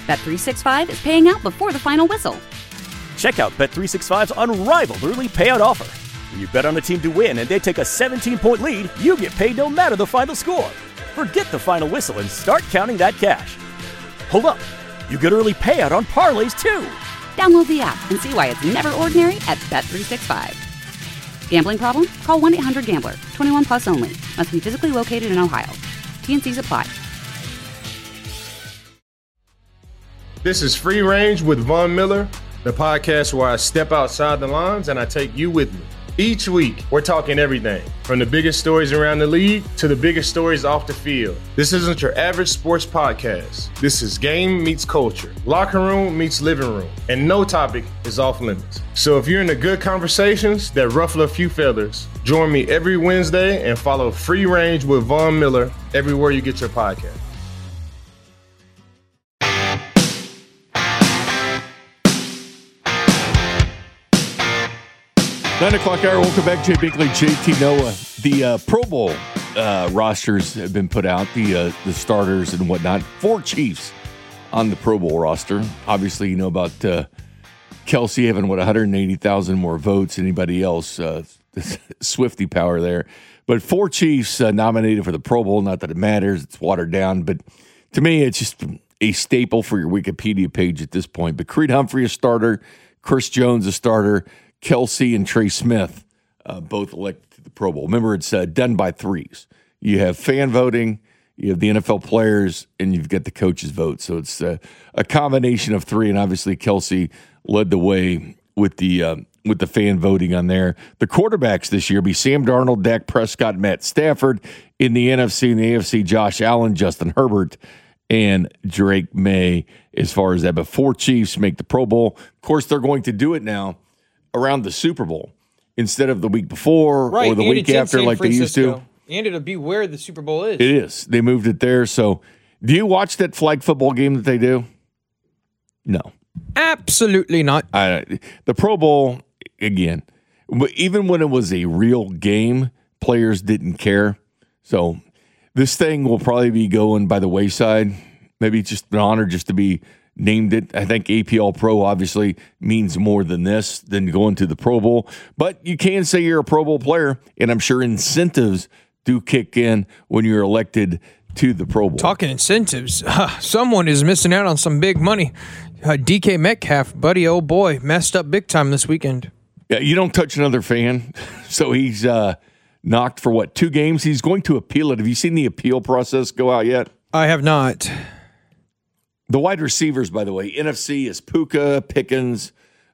Bet365 is paying out before the final whistle. Check out Bet365's unrivaled early payout offer. When you bet on a team to win and they take a 17-point lead, you get paid no matter the final score. Forget the final whistle and start counting that cash. Hold up. You get early payout on parlays, too. Download the app and see why it's never ordinary at Bet365. Gambling problem? Call 1-800-GAMBLER. 21 plus only. Must be physically located in Ohio. T&Cs apply. This is Free Range with Von Miller, the podcast where I step outside the lines and I take you with me. Each week, we're talking everything from the biggest stories around the league to the biggest stories off the field. This isn't your average sports podcast. This is game meets culture, locker room meets living room, and no topic is off limits. So if you're into good conversations that ruffle a few feathers, join me every Wednesday and follow Free Range with Von Miller everywhere you get your podcast. 9 o'clock hour. Welcome back, Jay Binkley, JT Noah. The Pro Bowl rosters have been put out, the starters and whatnot. 4 Chiefs on the Pro Bowl roster. Obviously, you know about Kelsey having, 180,000 more votes than anybody else. Swifty power there. But 4 Chiefs nominated for the Pro Bowl. Not that it matters. It's watered down. But to me, it's just a staple for your Wikipedia page at this point. But Creed Humphrey, a starter. Chris Jones, a starter. Kelsey and Trey Smith, both elected to the Pro Bowl. Remember, it's done by threes. You have fan voting, you have the NFL players, and you've got the coaches' vote. So it's a combination of 3, and obviously Kelsey led the way with the fan voting on there. The quarterbacks this year be Sam Darnold, Dak Prescott, Matt Stafford. In the NFC and the AFC, Josh Allen, Justin Herbert, and Drake May as far as that. But 4 Chiefs make the Pro Bowl. Of course, they're going to do it now around the Super Bowl instead of the week before or the week after like they used to. And it'll be where the Super Bowl is. It is. They moved it there. So do you watch that flag football game that they do? No. Absolutely not. The Pro Bowl, again, even when it was a real game, players didn't care. So this thing will probably be going by the wayside. Maybe it's just an honor just to be named it. I think APL Pro obviously means more than this, than going to the Pro Bowl. But you can say you're a Pro Bowl player, and I'm sure incentives do kick in when you're elected to the Pro Bowl. Talking incentives, someone is missing out on some big money. DK Metcalf, buddy, oh boy, messed up big time this weekend. Yeah, you don't touch another fan. So he's knocked for 2 games? He's going to appeal it. Have you seen the appeal process go out yet? I have not. The wide receivers, by the way, NFC is Puka, Pickens,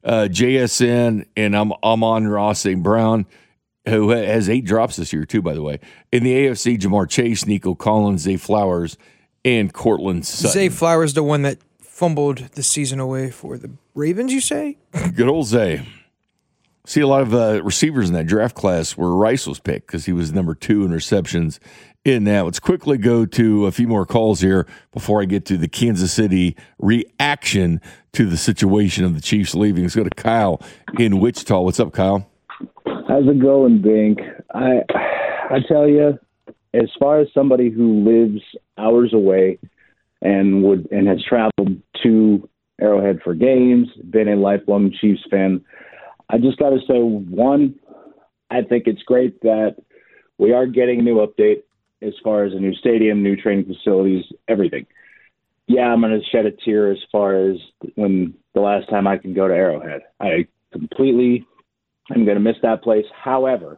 JSN, and Amon-Ra St. Brown, who has 8 drops this year, too, by the way. In the AFC, Jamar Chase, Nico Collins, Zay Flowers, and Cortland Sutton. Zay Flowers, the one that fumbled the season away for the Ravens, you say? Good old Zay. See a lot of receivers in that draft class where Rice was picked because he was number 2 in receptions in that. Let's quickly go to a few more calls here before I get to the Kansas City reaction to the situation of the Chiefs leaving. Let's go to Kyle in Wichita. What's up, Kyle? How's it going, Bink? I tell you, as far as somebody who lives hours away and has traveled to Arrowhead for games, been a lifelong Chiefs fan, I just got to say, one, I think it's great that we are getting a new update as far as a new stadium, new training facilities, everything. Yeah, I'm going to shed a tear as far as when the last time I can go to Arrowhead. I'm going to miss that place. However,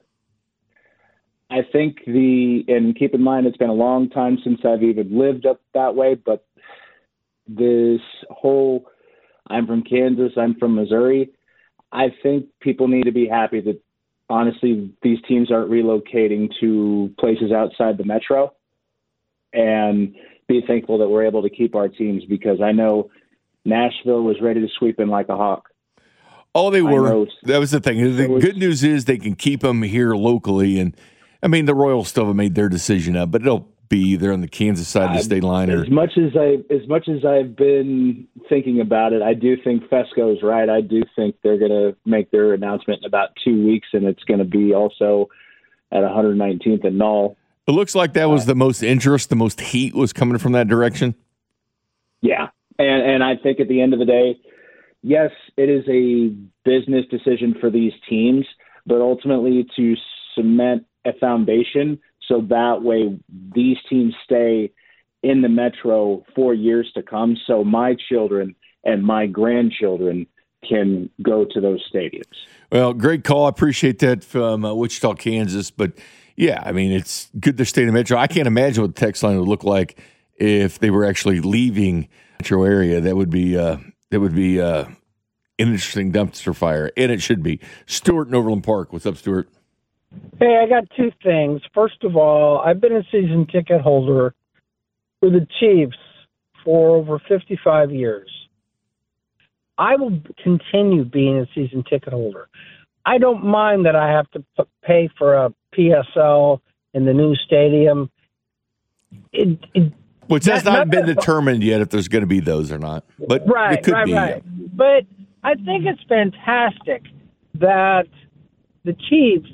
I think and keep in mind, it's been a long time since I've even lived up that way, but this whole, I'm from Kansas, I'm from Missouri, I think people need to be happy that, honestly, these teams aren't relocating to places outside the metro, and be thankful that we're able to keep our teams, because I know Nashville was ready to sweep in like a hawk. Oh, they were. That was the thing. The good news is they can keep them here locally. And, I mean, the Royals still haven't made their decision up, but it'll be either on the Kansas side of the state line. As much as I've been thinking about it, I do think Fesco's right. I do think they're going to make their announcement in about 2 weeks, and it's going to be also at 119th and Knoll. It looks like that was the most interest, the most heat was coming from that direction. Yeah, and I think at the end of the day, yes, it is a business decision for these teams, but ultimately to cement a foundation so that way these teams stay in the Metro for years to come, so my children and my grandchildren can go to those stadiums. Well, great call. I appreciate that from Wichita, Kansas. But, yeah, I mean, it's good to stay in the Metro. I can't imagine what the text line would look like if they were actually leaving the Metro area. That would be an interesting dumpster fire, and it should be. Stuart in Overland Park. What's up, Stuart? Hey, I got two things. First of all, I've been a season ticket holder for the Chiefs for over 55 years. I will continue being a season ticket holder. I don't mind that I have to pay for a PSL in the new stadium. Which has not been determined yet if there's going to be those or not. But it could be. Right. But I think it's fantastic that the Chiefs,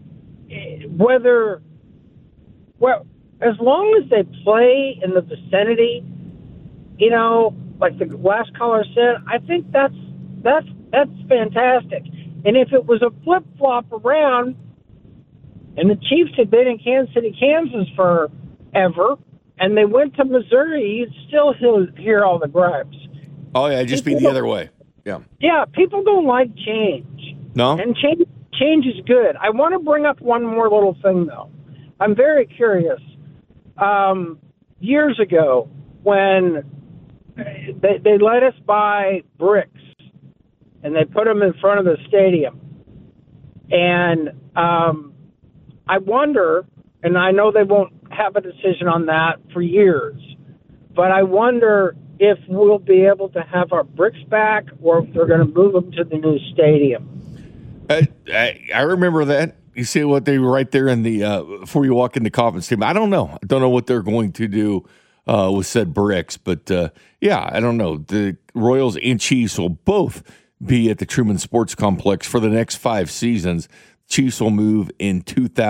as long as they play in the vicinity, like the last caller said, I think that's fantastic. And if it was a flip-flop around and the Chiefs had been in Kansas City, Kansas forever, and they went to Missouri, you'd still hear all the gripes. Oh, yeah, it'd just be the other way. Yeah. Yeah, people don't like change. No? And change is good. I want to bring up one more little thing, though. I'm very curious. Years ago, when they let us buy bricks, and they put them in front of the stadium. And I wonder, and I know they won't have a decision on that for years, but I wonder if we'll be able to have our bricks back or if they're going to move them to the new stadium. I remember that. You see what they were right there in the before you walk into Kauffman Stadium. I don't know. I don't know what they're going to do with said bricks, but yeah, I don't know. The Royals and Chiefs will both be at the Truman Sports Complex for the next 5 seasons. Chiefs will move in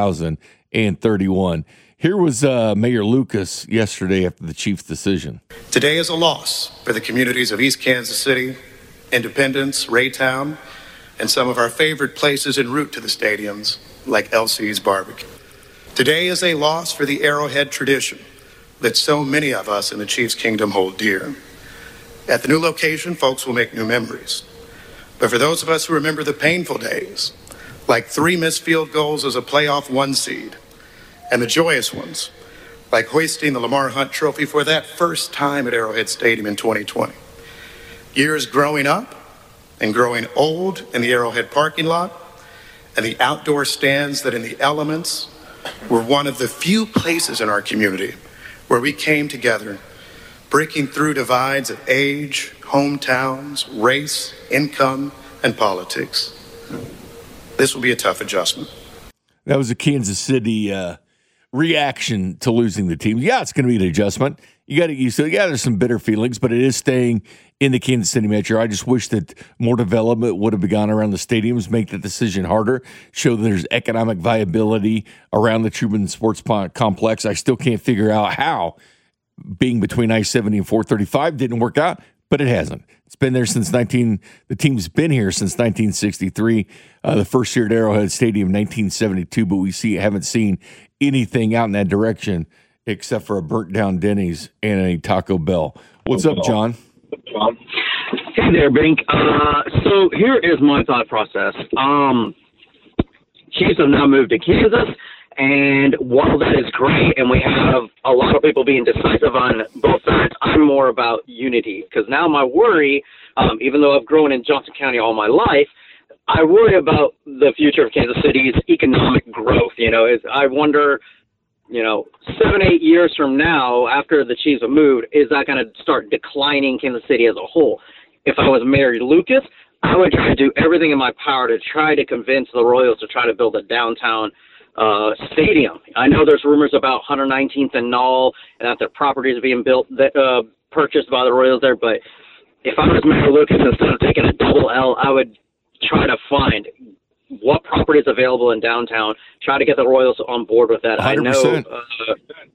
2031. Here was Mayor Lucas yesterday after the Chiefs' decision. Today is a loss for the communities of East Kansas City, Independence, Raytown, and some of our favorite places en route to the stadiums, like LC's Barbecue. Today is a loss for the Arrowhead tradition that so many of us in the Chiefs Kingdom hold dear. At the new location, folks will make new memories. But for those of us who remember the painful days, like 3 missed field goals as a playoff 1 seed, and the joyous ones, like hoisting the Lamar Hunt Trophy for that first time at Arrowhead Stadium in 2020. Years growing up and growing old in the Arrowhead parking lot, and the outdoor stands that in the elements were one of the few places in our community where we came together, breaking through divides of age, hometowns, race, income, and politics. This will be a tough adjustment. That was a Kansas City reaction to losing the team. Yeah, it's going to be an adjustment. You got to get used to it. Yeah, there's some bitter feelings, but it is staying in the Kansas City Metro. I just wish that more development would have begun around the stadiums, make the decision harder, show that there's economic viability around the Truman Sports Complex. I still can't figure out how being between I-70 and 435 didn't work out, but it hasn't. It's been there since the team's been here since 1963, the first year at Arrowhead Stadium, 1972, but haven't seen anything out in that direction except for a burnt down Denny's and a Taco Bell. What's up, John? Hey there, Bink. So here is my thought process. Chiefs have now moved to Kansas, and while that is great, and we have a lot of people being decisive on both sides, I'm more about unity. Because now my worry, even though I've grown in Johnson County all my life, I worry about the future of Kansas City's economic growth. I wonder, 7-8 years from now, after the Chiefs have moved, is that going to start declining Kansas City as a whole? If I was Mayor Lucas, I would try to do everything in my power to try to convince the Royals to try to build a downtown stadium. I know there's rumors about 119th and Knoll and that the properties are being built, purchased by the Royals there. But if I was Mayor Lucas, instead of taking a double L, I would try to find what property is available in downtown, try to get the Royals on board with that. 100%. I know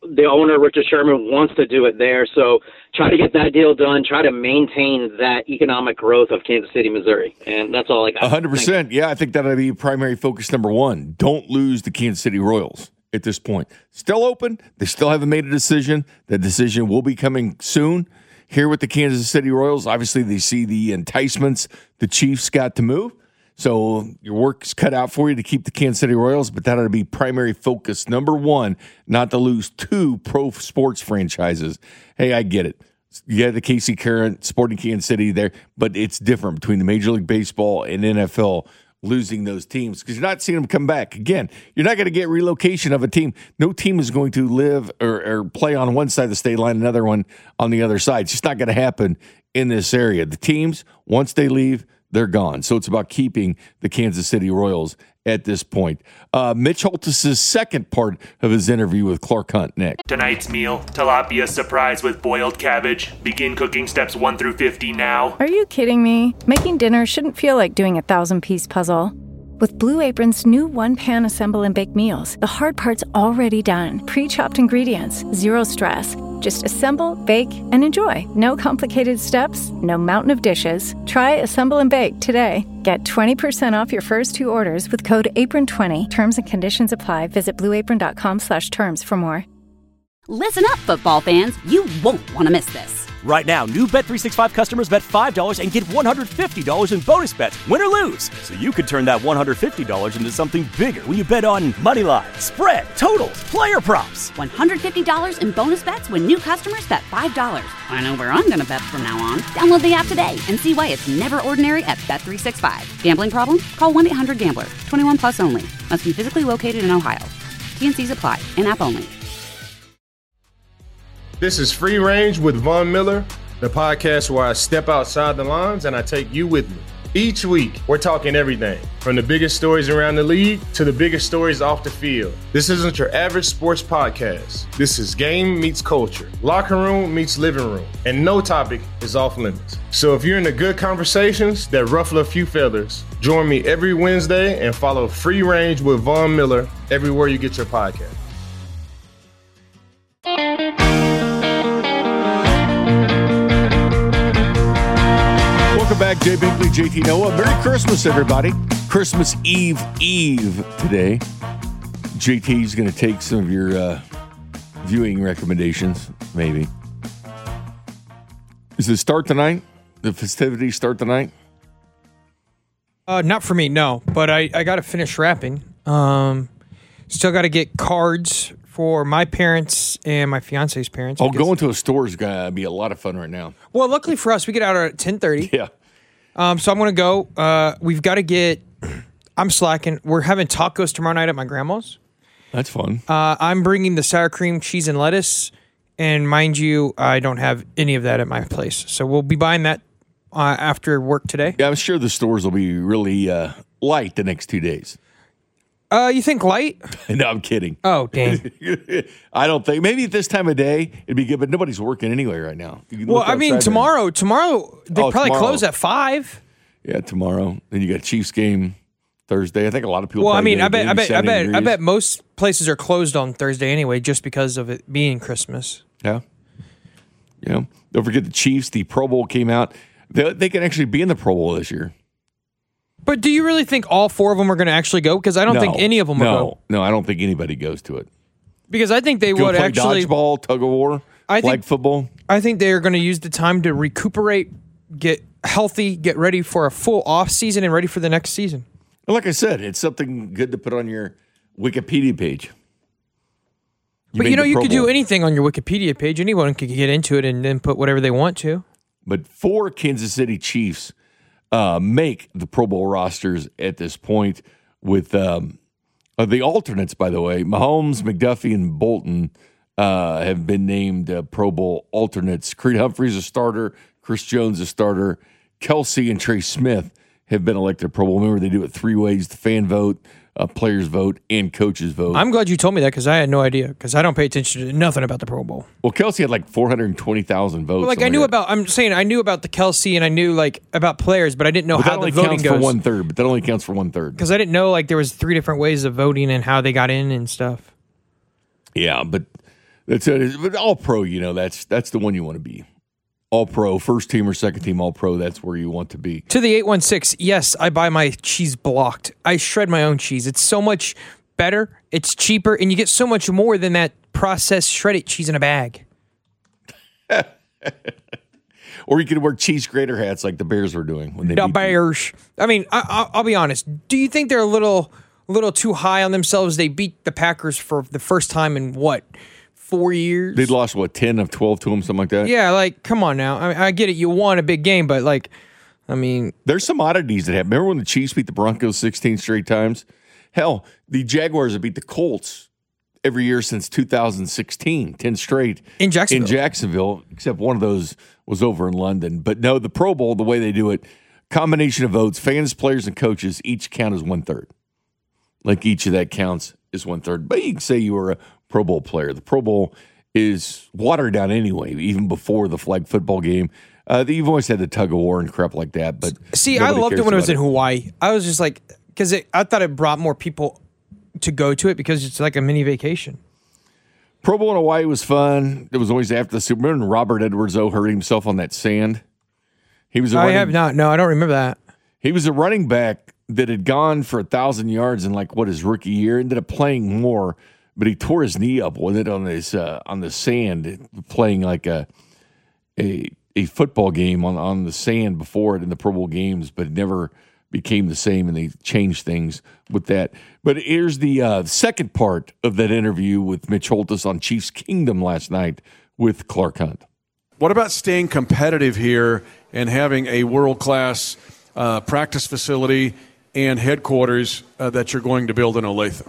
the owner, Richard Sherman, wants to do it there. So try to get that deal done. Try to maintain that economic growth of Kansas City, Missouri. And that's all I got. 100%. Yeah, I think that'll be primary focus number one. Don't lose the Kansas City Royals at this point. Still open. They still haven't made a decision. That decision will be coming soon. Here with the Kansas City Royals, obviously they see the enticements the Chiefs got to move. So your work's cut out for you to keep the Kansas City Royals, but that ought to be primary focus number one, not to lose two pro sports franchises. Hey, I get it. You have the KC Current, Sporting Kansas City there, but it's different between the Major League Baseball and NFL losing those teams because you're not seeing them come back. Again, you're not going to get relocation of a team. No team is going to live or play on one side of the state line, another one on the other side. It's just not going to happen in this area. The teams, once they leave, they're gone. So it's about keeping the Kansas City Royals at this point. Mitch Holthus' second part of his interview with Clark Hunt next. Tonight's meal, tilapia surprise with boiled cabbage. Begin cooking steps 1 through 50 now. Are you kidding me? Making dinner shouldn't feel like doing a 1,000-piece puzzle. With Blue Apron's new one-pan assemble and bake meals, the hard part's already done. Pre-chopped ingredients, zero stress. Just assemble, bake, and enjoy. No complicated steps, no mountain of dishes. Try Assemble and Bake today. Get 20% off your first 2 orders with code APRON20. Terms and conditions apply. Visit blueapron.com/terms for more. Listen up, football fans. You won't want to miss this. Right now, new Bet365 customers bet $5 and get $150 in bonus bets, win or lose. So you could turn that $150 into something bigger when you bet on money line, spread, totals, player props. $150 in bonus bets when new customers bet $5. I know where I'm going to bet from now on. Download the app today and see why it's never ordinary at Bet365. Gambling problem? Call 1-800-GAMBLER. 21 plus only. Must be physically located in Ohio. TNCs apply. In-app only. This is Free Range with Von Miller, the podcast where I step outside the lines and I take you with me. Each week, we're talking everything from the biggest stories around the league to the biggest stories off the field. This isn't your average sports podcast. This is game meets culture, locker room meets living room, and no topic is off limits. So if you're into good conversations that ruffle a few feathers, join me every Wednesday and follow Free Range with Von Miller everywhere you get your podcast. Welcome back, Jay Binkley, JT Noah. Merry Christmas, everybody. Christmas Eve today. JT's going to take some of your viewing recommendations, maybe. Does it start tonight? The festivities start tonight? Not for me, no. But I got to finish wrapping. Still got to get cards for my parents and my fiance's parents. Going to a store is going to be a lot of fun right now. Well, luckily for us, we get out at 10:30. Yeah. So I'm going to go. We've got to get – I'm slacking. We're having tacos tomorrow night at my grandma's. That's fun. I'm bringing the sour cream, cheese, and lettuce. And mind you, I don't have any of that at my place. So we'll be buying that after work today. Yeah, I'm sure the stores will be really light the next 2 days. You think light? No, I'm kidding. Oh, dang. I don't think. Maybe at this time of day, it'd be good, but nobody's working anyway right now. Well, I mean, tomorrow, they probably close at 5. Yeah, tomorrow. Then you got Chiefs game Thursday. I think a lot of people. Well, I mean, I bet most places are closed on Thursday anyway, just because of it being Christmas. Yeah. Yeah. Don't forget the Chiefs. The Pro Bowl came out. They can actually be in the Pro Bowl this year. But do you really think all 4 of them are going to actually go? Because I don't think any of them will go. No, I don't think anybody goes to it. Because I think they would play actually dodgeball, tug of war, flag football. I think they are going to use the time to recuperate, get healthy, get ready for a full off season, and ready for the next season. Well, like I said, it's something good to put on your Wikipedia page. You could do anything on your Wikipedia page. Anyone could get into it and then put whatever they want to. But 4 Kansas City Chiefs make the Pro Bowl rosters at this point with the alternates, by the way. Mahomes, McDuffie, and Bolton have been named Pro Bowl alternates. Creed Humphrey's a starter. Chris Jones a starter. Kelsey and Trey Smith have been elected Pro Bowl. Remember, they do it 3 ways: the fan vote, players vote, and coaches vote. I'm glad you told me that because I had no idea because I don't pay attention to nothing about the Pro Bowl. Well, Kelsey had like 420,000 votes. Well, I knew about the Kelsey and I knew about players, but I didn't know how the voting goes. But that only counts for 1/3. Because I didn't know there was 3 different ways of voting and how they got in and stuff. Yeah, but That's it. But all pro, that's the one you want to be. All pro, first team or second team all pro, that's where you want to be. To the 816, yes, I buy my cheese blocked. I shred my own cheese. It's so much better, it's cheaper, and you get so much more than that processed shredded cheese in a bag. Or you could wear cheese grater hats like the Bears were doing when they the Bears. I mean, I'll be honest. Do you think they're a little too high on themselves? They beat the Packers for the first time in 4 years? They'd lost 10 of 12 to them, something like that. Yeah, come on now. I get it. You won a big game, but there's some oddities that happen. Remember when the Chiefs beat the Broncos 16 straight times? Hell, the Jaguars have beat the Colts every year since 2016, 10 straight. In Jacksonville. In Jacksonville, except one of those was over in London. But no, the Pro Bowl, the way they do it, combination of votes, fans, players, and coaches, each count as 1/3. Like each of that counts is 1/3. But you can say you were a Pro Bowl player. The Pro Bowl is watered down anyway, even before the flag football game. You've always had the tug of war and crap like that. But see, I loved it when it was in Hawaii. I was just because I thought it brought more people to go to it because it's like a mini vacation. Pro Bowl in Hawaii was fun. It was always after the Super Bowl. Remember when Robert Edwards-O hurt himself on that sand? He was. I have not. No, I don't remember that. He was a running back that had gone for 1,000 yards in his rookie year. Ended up playing more, but he tore his knee up with it on the sand, playing like a football game on the sand before it in the Pro Bowl games, but it never became the same, and they changed things with that. But here's the second part of that interview with Mitch Holthus on Chiefs Kingdom last night with Clark Hunt. What about staying competitive here and having a world-class practice facility and headquarters that you're going to build in Olathe?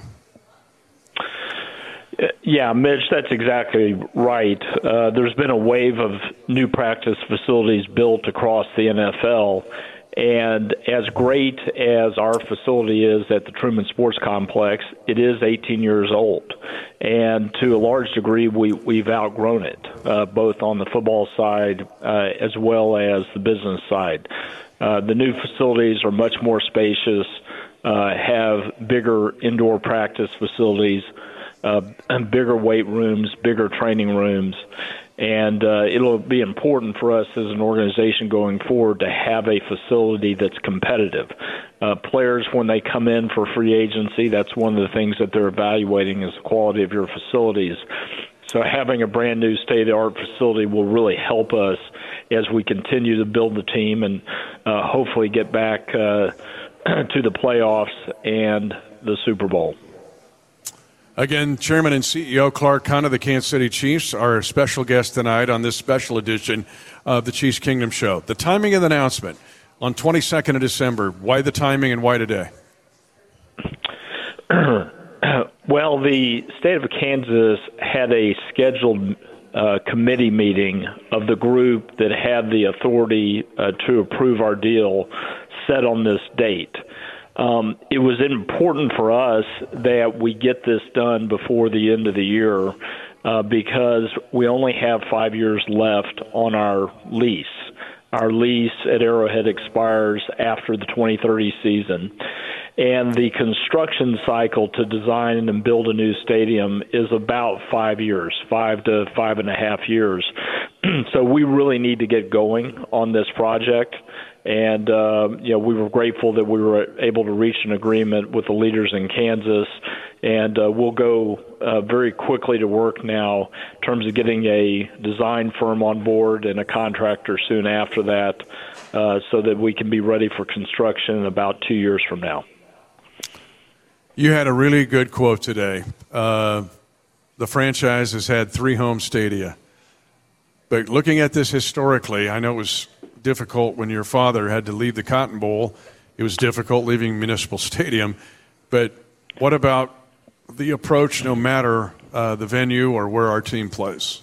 Yeah, Mitch, that's exactly right. There's been a wave of new practice facilities built across the NFL. And as great as our facility is at the Truman Sports Complex, it is 18 years old. And to a large degree, we've outgrown it, both on the football side as well as the business side. The new facilities are much more spacious, have bigger indoor practice facilities, bigger weight rooms, bigger training rooms. And it'll be important for us as an organization going forward to have a facility that's competitive. Players, when they come in for free agency, that's one of the things that they're evaluating is the quality of your facilities. So having a brand new state-of-the-art facility will really help us as we continue to build the team and hopefully get back to the playoffs and the Super Bowl. Again, Chairman and CEO Clark Hunt of the Kansas City Chiefs, our special guest tonight on this special edition of the Chiefs Kingdom Show. The timing of the announcement on 22nd of December. Why the timing and why today? Well, the state of Kansas had a scheduled committee meeting of the group that had the authority to approve our deal set on this date. It was important for us that we get this done before the end of the year because we only have 5 years left on our lease. Our lease at Arrowhead expires after the 2030 season. And the construction cycle to design and build a new stadium is about 5 years, 5 to 5.5 years. So we really need to get going on this project. And, we were grateful that we were able to reach an agreement with the leaders in Kansas. And we'll go very quickly to work now in terms of getting a design firm on board and a contractor soon after that so that we can be ready for construction in about 2 years from now. You had a really good quote today. The franchise has had 3 home stadia. But looking at this historically, I know it was difficult when your father had to leave the Cotton Bowl. It was difficult leaving Municipal Stadium. But what about the approach no matter the venue or where our team plays?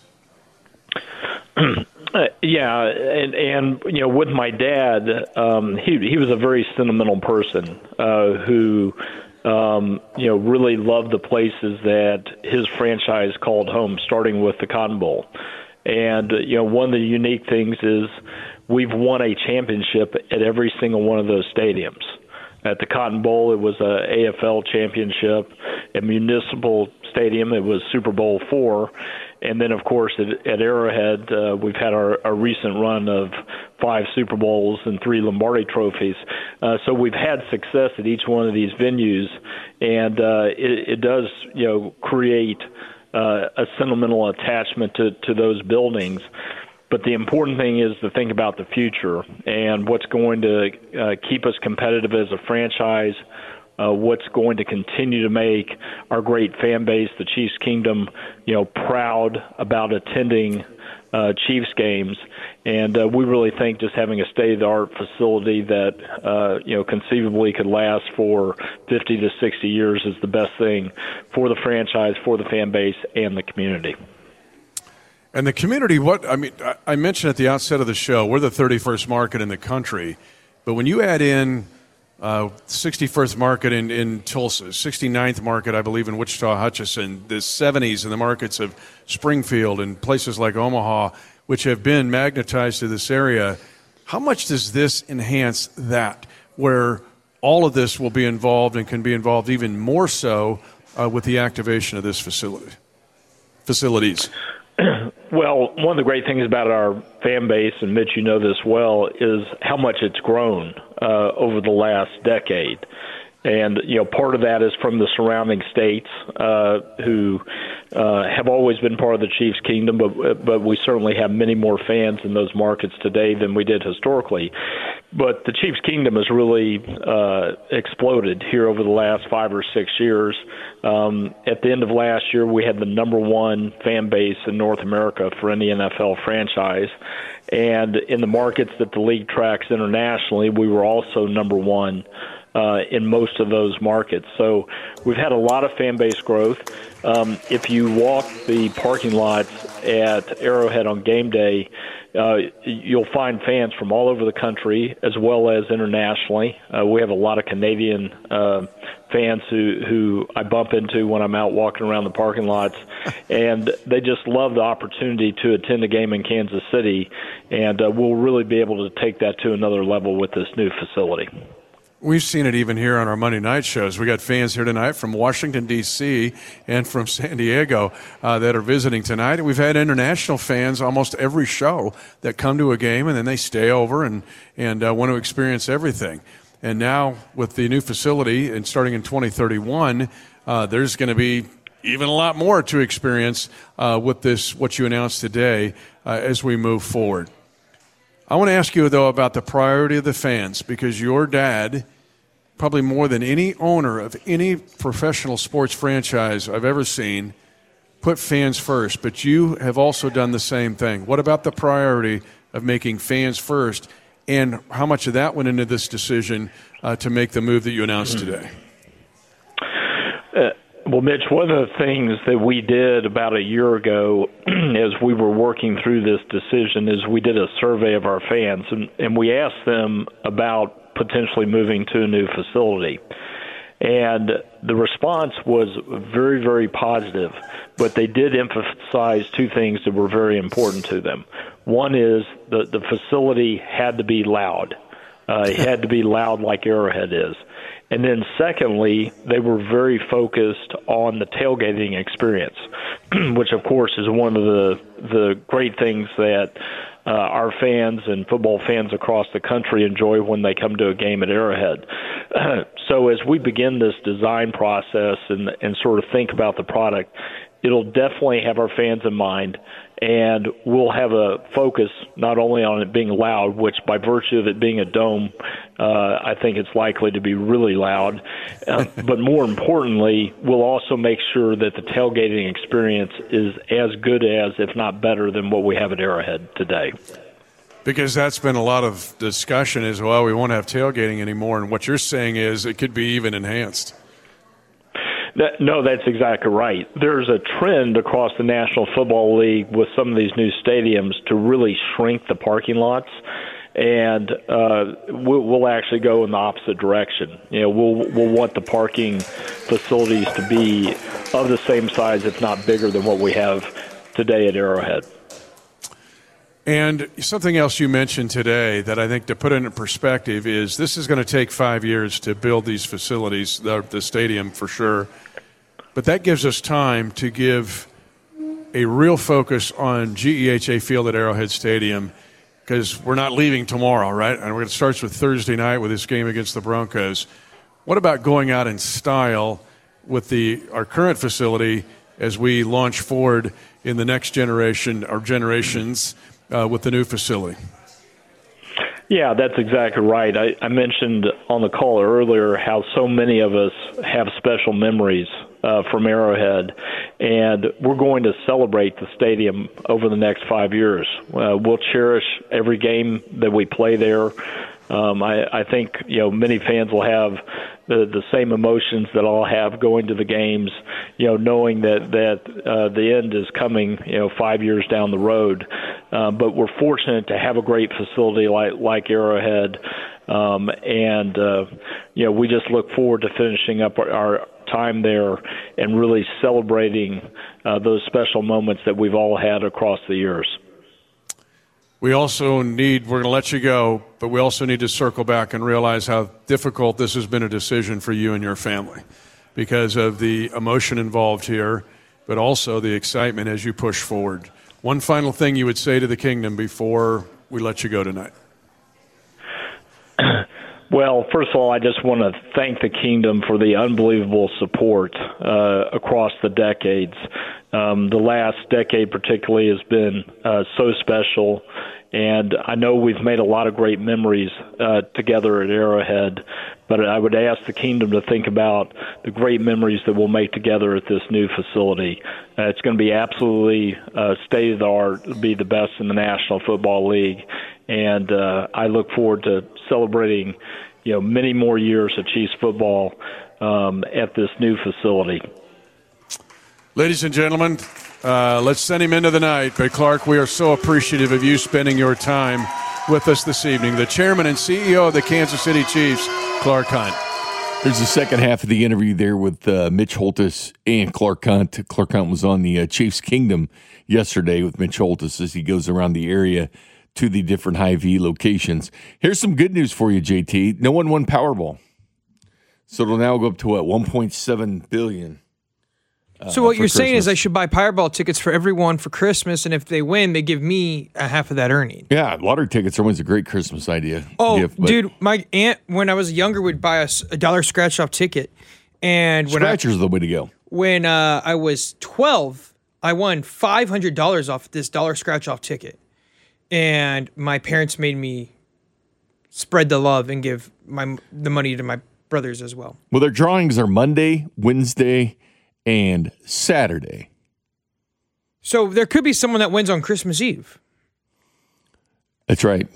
Yeah, and with my dad, he was a very sentimental person who really loved the places that his franchise called home, starting with the Cotton Bowl. And one of the unique things is we've won a championship at every single one of those stadiums. At the Cotton Bowl, it was a AFL championship. At Municipal Stadium, it was Super Bowl IV. And then, of course, at Arrowhead, we've had our recent run of 5 Super Bowls and 3 Lombardi trophies. So we've had success at each one of these venues, and it does, create a sentimental attachment to those buildings. But the important thing is to think about the future and what's going to keep us competitive as a franchise, what's going to continue to make our great fan base, the Chiefs Kingdom, proud about attending Chiefs games. And we really think just having a state-of-the-art facility that, conceivably could last for 50 to 60 years is the best thing for the franchise, for the fan base, and the community. And the community, I mentioned at the outset of the show, we're the 31st market in the country. But when you add in 61st market in Tulsa, 69th market, I believe, in Wichita-Hutchinson, the 70s in the markets of Springfield and places like Omaha, which have been magnetized to this area, how much does this enhance that, where all of this will be involved and can be involved even more so with the activation of this facilities? Well, one of the great things about our fan base, and Mitch, you know this well, is how much it's grown over the last decade. And, part of that is from the surrounding states who have always been part of the Chiefs Kingdom, but we certainly have many more fans in those markets today than we did historically. But the Chiefs Kingdom has really exploded here over the last 5 or 6 years. At the end of last year, we had the number 1 fan base in North America for any NFL franchise. And in the markets that the league tracks internationally, we were also number 1 in most of those markets. So we've had a lot of fan base growth. If you walk the parking lots at Arrowhead on game day, you'll find fans from all over the country as well as internationally. We have a lot of Canadian fans who I bump into when I'm out walking around the parking lots, and they just love the opportunity to attend a game in Kansas City, and we'll really be able to take that to another level with this new facility. We've seen it even here on our Monday night shows. We got fans here tonight from Washington, D.C. and from San Diego that are visiting tonight. And we've had international fans almost every show that come to a game, and then they stay over and want to experience everything. And now with the new facility and starting in 2031, there's going to be even a lot more to experience with this, what you announced today, as we move forward. I want to ask you, though, about the priority of the fans, because your dad, probably more than any owner of any professional sports franchise I've ever seen, put fans first. But you have also done the same thing. What about the priority of making fans first, and how much of that went into this decision to make the move that you announced today? Well, Mitch, one of the things that we did about a year ago as we were working through this decision is we did a survey of our fans, and we asked them about potentially moving to a new facility. And the response was very, very positive, but they did emphasize 2 things that were very important to them. One is the facility had to be loud. It had to be loud like Arrowhead is. And then secondly, they were very focused on the tailgating experience, which of course is one of the great things that our fans and football fans across the country enjoy when they come to a game at Arrowhead. So as we begin this design process and sort of think about the product, it'll definitely have our fans in mind, and we'll have a focus not only on it being loud, which by virtue of it being a dome, I think it's likely to be really loud, but more importantly, we'll also make sure that the tailgating experience is as good as, if not better than, what we have at Arrowhead today. Because that's been a lot of discussion as well. We won't have tailgating anymore, and what you're saying is it could be even enhanced. No, that's exactly right. There's a trend across the National Football League with some of these new stadiums to really shrink the parking lots, and we'll actually go in the opposite direction. We'll want the parking facilities to be of the same size, if not bigger, than what we have today at Arrowhead. And something else you mentioned today that I think, to put it in perspective, is this is going to take 5 years to build these facilities, the stadium for sure. But that gives us time to give a real focus on GEHA Field at Arrowhead Stadium because we're not leaving tomorrow, right? And it starts with Thursday night with this game against the Broncos. What about going out in style with our current facility as we launch forward in the next generation or generations with the new facility? Yeah, that's exactly right. I mentioned on the call earlier how so many of us have special memories from Arrowhead, and we're going to celebrate the stadium over the next 5 years. We'll cherish every game that we play there. I think many fans will have the same emotions that I'll have going to the games, knowing that the end is coming 5 years down the road. But we're fortunate to have a great facility like Arrowhead, and we just look forward to finishing up our time there and really celebrating those special moments that we've all had across the years. We're going to let you go, but we also need to circle back and realize how difficult this has been a decision for you and your family because of the emotion involved here, but also the excitement as you push forward. One final thing you would say to the Kingdom before we let you go tonight. Well, first of all, I just want to thank the Kingdom for the unbelievable support across the decades. The last decade particularly has been so special, and I know we've made a lot of great memories together at Arrowhead, but I would ask the Kingdom to think about the great memories that we'll make together at this new facility. It's going to be absolutely state-of-the-art, be the best in the National Football League, and I look forward to celebrating many more years of Chiefs football at this new facility. Ladies and gentlemen, let's send him into the night. But Clark, we are so appreciative of you spending your time with us this evening. The chairman and CEO of the Kansas City Chiefs, Clark Hunt. There's the second half of the interview there with Mitch Holthus and Clark Hunt. Clark Hunt was on the Chiefs Kingdom yesterday with Mitch Holthus as he goes around the area to the different Hy-Vee locations. Here's some good news for you, JT. No one won Powerball. So it'll now go up to, $1.7 billion. So what you're saying is I should buy Powerball tickets for everyone for Christmas, and if they win, they give me a half of that earning. Yeah, lottery tickets are always a great Christmas idea. Oh, gift, dude, my aunt, when I was younger, would buy us a $1 scratch-off ticket. And Scratchers are the way to go. When I was 12, I won $500 off this $1 scratch-off ticket. And my parents made me spread the love and give the money to my brothers as well. Well, their drawings are Monday, Wednesday, and Saturday. So there could be someone that wins on Christmas Eve. That's right.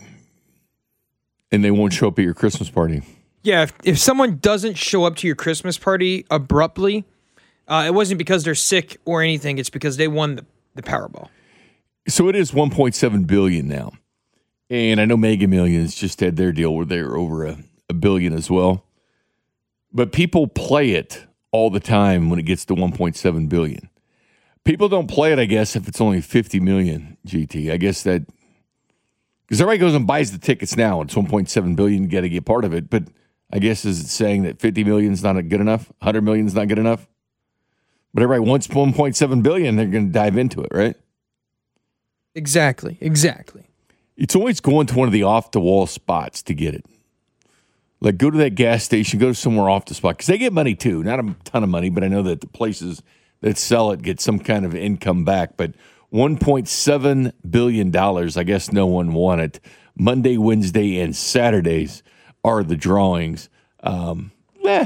And they won't show up at your Christmas party. Yeah, if someone doesn't show up to your Christmas party abruptly, it wasn't because they're sick or anything. It's because they won the Powerball. So it is $1.7 billion now. And I know Mega Millions just had their deal where they were over a billion as well. But people play it all the time when it gets to $1.7 billion. People don't play it, I guess, if it's only $50 million, GT. I guess that, because everybody goes and buys the tickets now. It's $1.7 billion, you got to get part of it. But I guess is it saying that $50 million is not good enough? $100 million is not good enough? But everybody wants $1.7 billion, they're going to dive into it, right? Exactly. It's always going to one of the off-the-wall spots to get it. Like, go to that gas station, go to somewhere off the spot. Because they get money, too. Not a ton of money, but I know that the places that sell it get some kind of income back. But $1.7 billion, I guess no one won it. Monday, Wednesday, and Saturdays are the drawings. But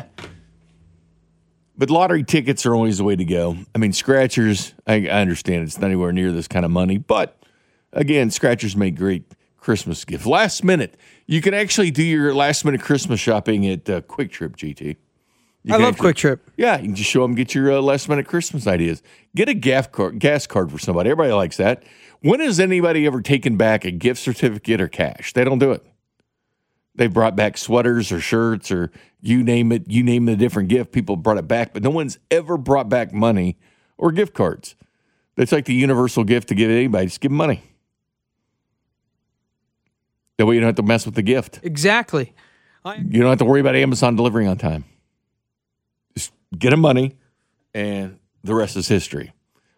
lottery tickets are always the way to go. I mean, scratchers, I understand it's not anywhere near this kind of money. But, again, scratchers make great Christmas gift. Last minute. You can actually do your last minute Christmas shopping at Quick Trip, GT. I love Quick Trip. Yeah, you can just show them, get your last minute Christmas ideas. Get a gas card for somebody. Everybody likes that. When has anybody ever taken back a gift certificate or cash? They don't do it. They brought back sweaters or shirts or you name it. You name the different gift. People brought it back, but no one's ever brought back money or gift cards. That's like the universal gift to give anybody. Just give them money. That way you don't have to mess with the gift. Exactly. You don't have to worry about Amazon delivering on time. Just get them money, and the rest is history.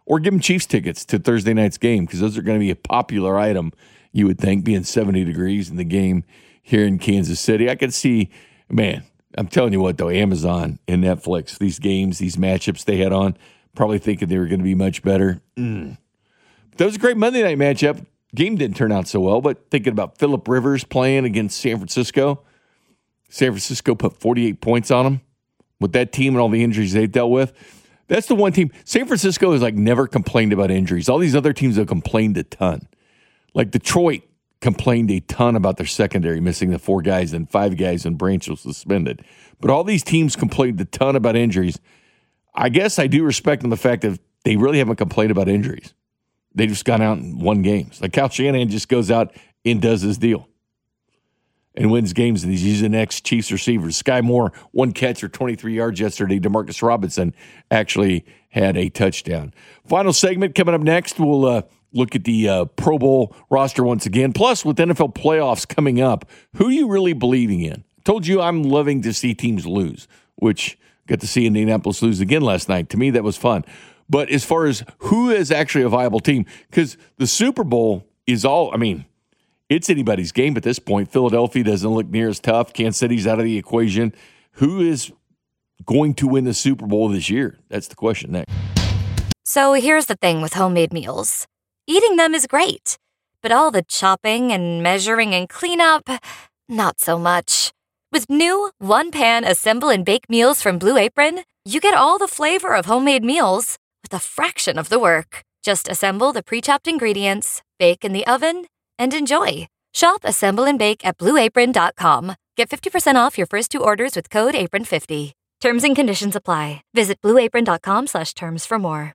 Or give them Chiefs tickets to Thursday night's game because those are going to be a popular item, you would think, being 70 degrees in the game here in Kansas City. I could see, man, I'm telling you what, though, Amazon and Netflix, these games, these matchups they had on, probably thinking they were going to be much better. That was a great Monday night matchup. Game didn't turn out so well, but thinking about Phillip Rivers playing against San Francisco, San Francisco put 48 points on them with that team and all the injuries they dealt with. That's the one team. San Francisco has never complained about injuries. All these other teams have complained a ton. Like Detroit complained a ton about their secondary missing the 4 guys and 5 guys and Branch was suspended. But all these teams complained a ton about injuries. I guess I do respect them the fact that they really haven't complained about injuries. They just gone out and won games. Like Kyle Shanahan just goes out and does his deal and wins games, and he's using ex-Chiefs receivers. Sky Moore, 1 catch for 23 yards yesterday. Demarcus Robinson actually had a touchdown. Final segment coming up next. We'll look at the Pro Bowl roster once again. Plus, with NFL playoffs coming up, who are you really believing in? I told you I'm loving to see teams lose, which got to see Indianapolis lose again last night. To me, that was fun. But as far as who is actually a viable team, because the Super Bowl is all, it's anybody's game at this point. Philadelphia doesn't look near as tough. Kansas City's out of the equation. Who is going to win the Super Bowl this year? That's the question next. So here's the thing with homemade meals. Eating them is great, but all the chopping and measuring and cleanup, not so much. With new one-pan assemble and bake meals from Blue Apron, you get all the flavor of homemade meals with a fraction of the work. Just assemble the pre-chopped ingredients, bake in the oven, and enjoy. Shop, assemble, and bake at BlueApron.com. Get 50% off your first 2 orders with code APRON50. Terms and conditions apply. Visit BlueApron.com/terms for more.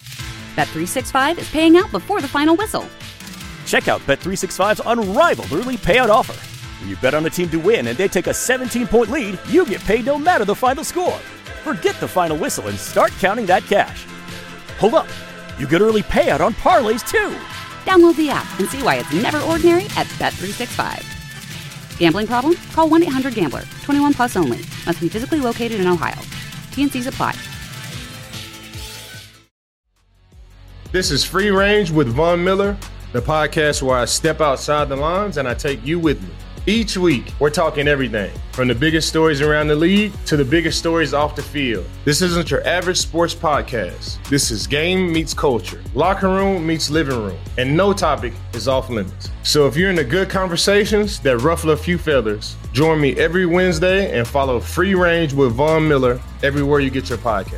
Bet365 is paying out before the final whistle. Check out Bet365's unrivaled early payout offer. When you bet on a team to win and they take a 17-point lead, you get paid no matter the final score. Forget the final whistle and start counting that cash. Hold up. You get early payout on parlays, too. Download the app and see why it's never ordinary at Bet365. Gambling problem? Call 1-800-GAMBLER. 21 plus only. Must be physically located in Ohio. T&Cs apply. This is Free Range with Von Miller, the podcast where I step outside the lines and I take you with me. Each week, we're talking everything from the biggest stories around the league to the biggest stories off the field. This isn't your average sports podcast. This is game meets culture, locker room meets living room, and no topic is off limits. So if you're into good conversations that ruffle a few feathers, join me every Wednesday and follow Free Range with Von Miller everywhere you get your podcast.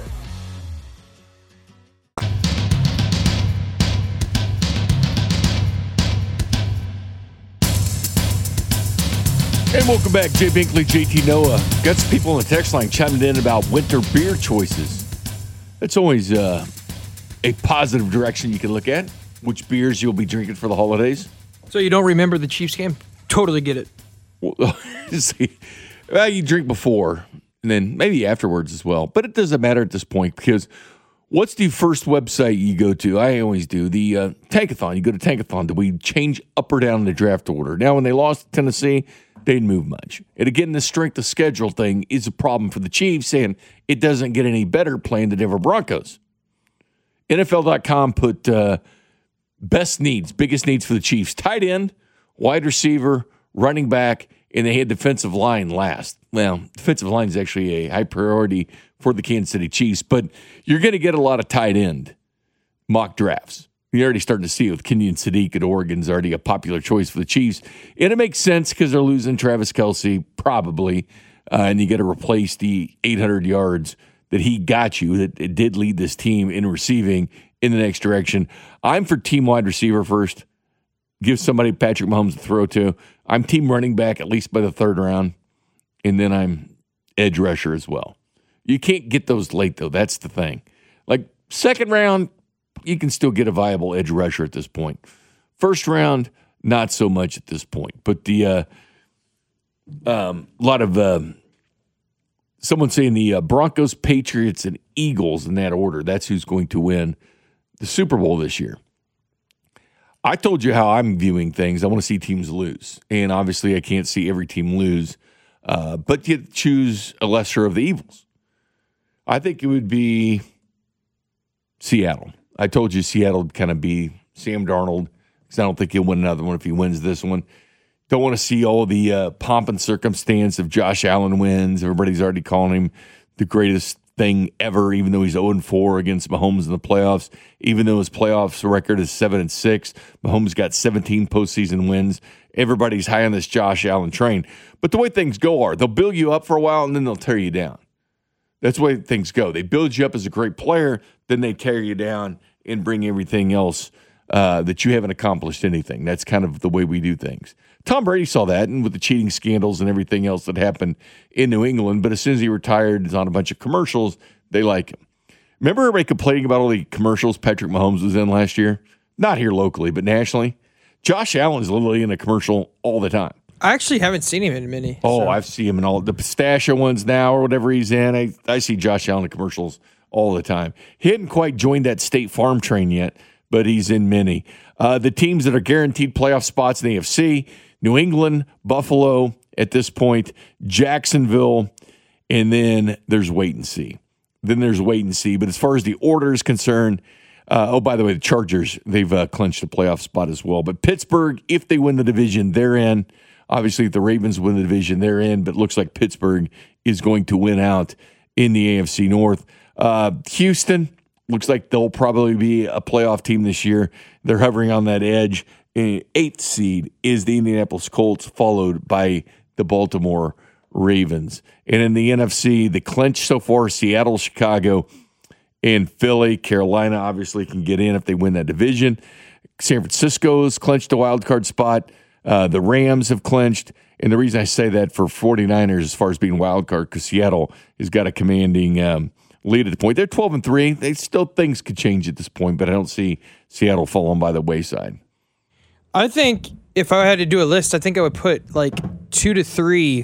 And welcome back, Jay Binkley, JT Noah. Got some people on the text line chiming in about winter beer choices. It's always a positive direction you can look at. Which beers you'll be drinking for the holidays. So you don't remember the Chiefs game? Totally get it. Well, you drink before and then maybe afterwards as well. But it doesn't matter at this point because what's the first website you go to? I always do. The Tankathon. You go to Tankathon. Do we change up or down the draft order? Now, when they lost to Tennessee, they didn't move much. And again, the strength of schedule thing is a problem for the Chiefs, and it doesn't get any better playing the Denver Broncos. NFL.com put biggest needs for the Chiefs. Tight end, wide receiver, running back, and they had defensive line last. Well, defensive line is actually a high priority for the Kansas City Chiefs, but you're going to get a lot of tight end mock drafts. You're already starting to see it with Kenyon Sadiq at Oregon's already a popular choice for the Chiefs. And it makes sense because they're losing Travis Kelce, probably, and you got to replace the 800 yards that he got you, that it did lead this team in receiving in the next direction. I'm for team wide receiver first. Give somebody Patrick Mahomes to throw to. I'm team running back at least by the 3rd round, and then I'm edge rusher as well. You can't get those late, though. That's the thing. Like, 2nd round, you can still get a viable edge rusher at this point. 1st round, not so much at this point. But the lot of someone saying the Broncos, Patriots, and Eagles in that order. That's who's going to win the Super Bowl this year. I told you how I'm viewing things. I want to see teams lose. And obviously I can't see every team lose. But you choose a lesser of the evils. I think it would be Seattle. I told you Seattle would kind of be Sam Darnold, because I don't think he'll win another one if he wins this one. Don't want to see all the pomp and circumstance of Josh Allen wins. Everybody's already calling him the greatest thing ever, even though he's 0-4 against Mahomes in the playoffs. Even though his playoffs record is 7-6, Mahomes got 17 postseason wins. Everybody's high on this Josh Allen train. But the way things go are they'll build you up for a while and then they'll tear you down. That's the way things go. They build you up as a great player, then they tear you down and bring everything else that you haven't accomplished anything. That's kind of the way we do things. Tom Brady saw that, and with the cheating scandals and everything else that happened in New England, but as soon as he retired, he's on a bunch of commercials, they like him. Remember everybody complaining about all the commercials Patrick Mahomes was in last year? Not here locally, but nationally. Josh Allen is literally in a commercial all the time. I actually haven't seen him in many. Oh, so. I've seen him in all the pistachio ones now or whatever he's in. I see Josh Allen in commercials all the time. He hadn't quite joined that State Farm train yet, but he's in many. The teams that are guaranteed playoff spots in the AFC, New England, Buffalo at this point, Jacksonville, and then there's wait and see. But as far as the order is concerned, by the way, the Chargers, they've clinched a playoff spot as well. But Pittsburgh, if they win the division, they're in. Obviously, if the Ravens win the division, they're in. But it looks like Pittsburgh is going to win out in the AFC North. Houston, looks like they'll probably be a playoff team this year. They're hovering on that edge. 8th seed is the Indianapolis Colts, followed by the Baltimore Ravens. And in the NFC, the clinch so far, Seattle, Chicago, and Philly. Carolina obviously can get in if they win that division. San Francisco's clinched a wild card spot. The Rams have clinched. And the reason I say that for 49ers as far as being wild card, because Seattle has got a commanding lead at the point. They're 12-3. They still, things could change at this point, but I don't see Seattle falling by the wayside. I think if I had to do a list, I think I would put like 2 to 3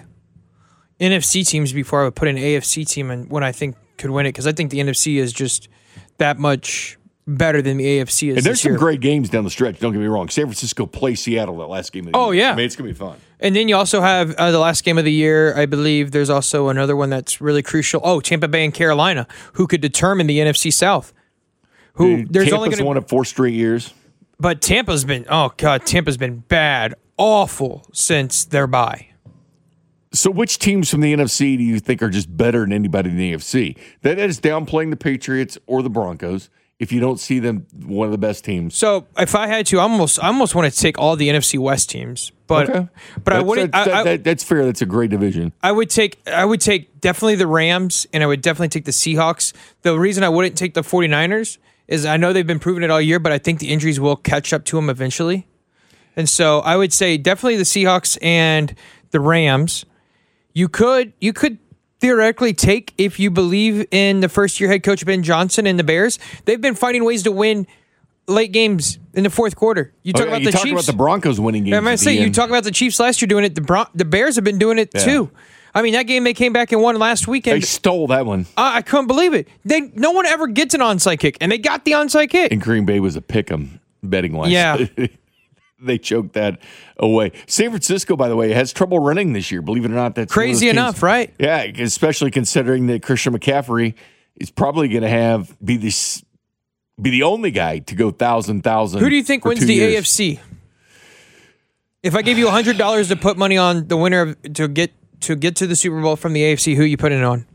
NFC teams before I would put an AFC team in when I think could win it, because I think the NFC is just that much better than the AFC is. And there's some some great games down the stretch. Don't get me wrong. San Francisco plays Seattle that last game of the year. Oh, yeah. I mean, it's going to be fun. And then you also have the last game of the year, I believe there's also another one that's really crucial. Oh, Tampa Bay and Carolina, who could determine the NFC South. Tampa's won it 4 straight years. But Tampa's been bad, awful since their bye. So which teams from the NFC do you think are just better than anybody in the AFC? That is downplaying the Patriots or the Broncos if you don't see them one of the best teams. So if I had to, I almost want to take all the NFC West teams. But okay. But I wouldn't. That's fair. That's a great division. I would take definitely the Rams, and I would definitely take the Seahawks. The reason I wouldn't take the 49ers is I know they've been proving it all year, but I think the injuries will catch up to them eventually. And so I would say definitely the Seahawks and the Rams. You could theoretically take, if you believe in the first-year head coach Ben Johnson and the Bears, they've been finding ways to win late games in the fourth quarter. You talk about the Chiefs. You talk about the Broncos winning games. I'm going to say, you talk about the Chiefs last year doing it. The Bears have been doing it too. I mean, that game they came back and won last weekend. They stole that one. I couldn't believe it. No one ever gets an onside kick, and they got the onside kick. And Green Bay was a pick-em betting line. Yeah. They choked that away. San Francisco, by the way, has trouble running this year. Believe it or not, that's crazy enough, right? Yeah, especially considering that Christian McCaffrey is probably going to be the only guy to go 1,000. Who do you think wins the AFC? If I gave you $100 to put money on the winner to get to the Super Bowl from the AFC, who are you putting it on?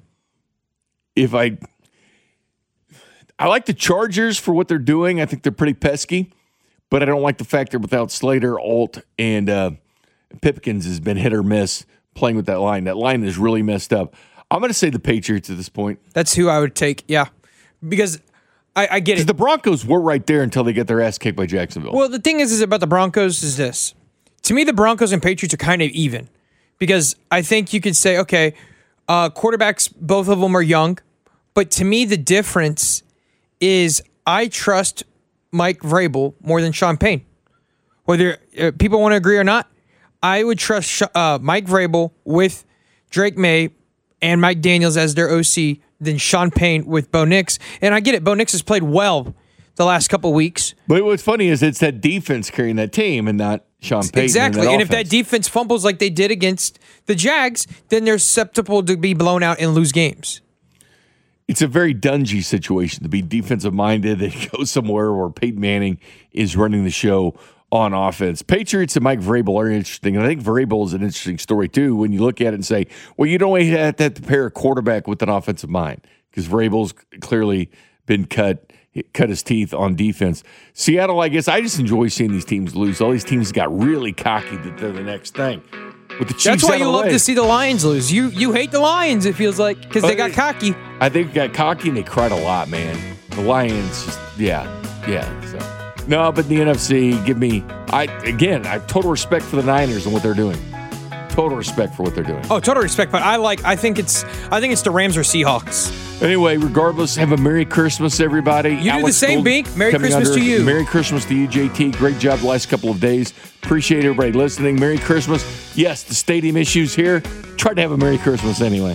I like the Chargers for what they're doing. I think they're pretty pesky. But I don't like the fact that without Slater, Alt, and Pipkins has been hit or miss playing with that line. That line is really messed up. I'm going to say the Patriots at this point. That's who I would take, yeah. Because I get it. Because the Broncos were right there until they get their ass kicked by Jacksonville. Well, the thing is about the Broncos is this. To me, the Broncos and Patriots are kind of even. Because I think you could say, okay, quarterbacks, both of them are young. But to me, the difference is I trust Mike Vrabel more than Sean Payne. Whether people want to agree or not, I would trust Mike Vrabel with Drake May and Mike Daniels as their OC than Sean Payne with Bo Nix. And I get it. Bo Nix has played well the last couple weeks. But what's funny is it's that defense carrying that team and not Sean Payton. Exactly. And if that defense fumbles like they did against the Jags, then they're susceptible to be blown out and lose games. It's a very Dungy situation to be defensive minded and go somewhere where Peyton Manning is running the show on offense. Patriots and Mike Vrabel are interesting. And I think Vrabel is an interesting story too when you look at it and say, well, you don't have to pair a quarterback with an offensive mind because Vrabel's clearly been cut his teeth on defense. Seattle, I guess I just enjoy seeing these teams lose. All these teams got really cocky that they're the next thing. With the Chiefs, that's why you love to see the Lions lose. You hate the Lions, it feels like, because they got cocky. I think they got cocky and they cried a lot, man. The Lions, just, yeah. So. No, but the NFC, I have total respect for the Niners and what they're doing. Total respect for what they're doing. Oh, total respect, but I think it's the Rams or Seahawks. Anyway, regardless, have a Merry Christmas, everybody. You do the same, Bink. Merry Christmas to you. Merry Christmas to you, JT. Great job the last couple of days. Appreciate everybody listening. Merry Christmas. Yes, the stadium issues here. Try to have a Merry Christmas anyway.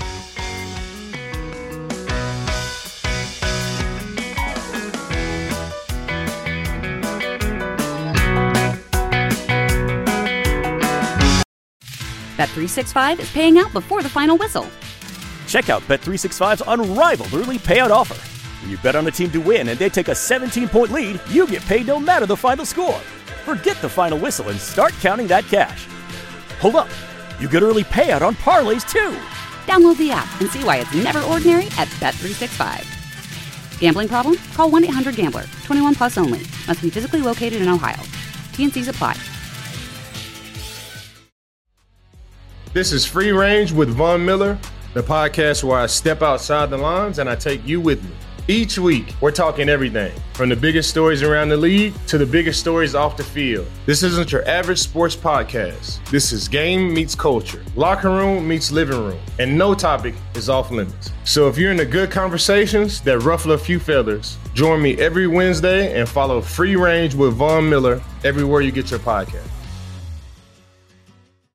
Bet365 is paying out before the final whistle. Check out Bet365's unrivaled early payout offer. When you bet on a team to win and they take a 17-point lead, you get paid no matter the final score. Forget the final whistle and start counting that cash. Hold up. You get early payout on parlays too. Download the app and see why it's never ordinary at Bet365. Gambling problem? Call 1-800-GAMBLER. 21 plus only. Must be physically located in Ohio. T&Cs apply. This is Free Range with Von Miller, the podcast where I step outside the lines and I take you with me. Each week, we're talking everything from the biggest stories around the league to the biggest stories off the field. This isn't your average sports podcast. This is game meets culture, locker room meets living room, and no topic is off limits. So if you're into good conversations that ruffle a few feathers, join me every Wednesday and follow Free Range with Von Miller everywhere you get your podcast.